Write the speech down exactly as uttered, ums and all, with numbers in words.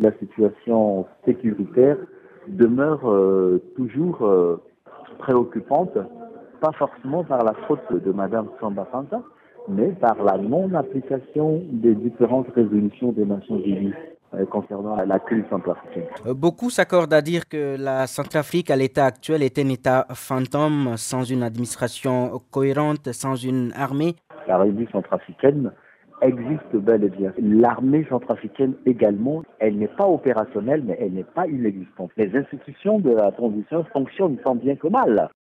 la situation sécuritaire demeure euh, toujours euh, préoccupante, pas forcément par la faute de Madame Samba Fanta, mais par la non-application des différentes résolutions des Nations Unies euh, concernant la crise centrafricaine. Euh, Beaucoup s'accordent à dire que la Centrafrique, à l'état actuel, est un État fantôme, sans une administration cohérente, sans une armée. La République centrafricaine existe bel et bien. L'armée centrafricaine également, elle n'est pas opérationnelle, mais elle n'est pas inexistante. Les institutions de la transition fonctionnent tant bien que mal.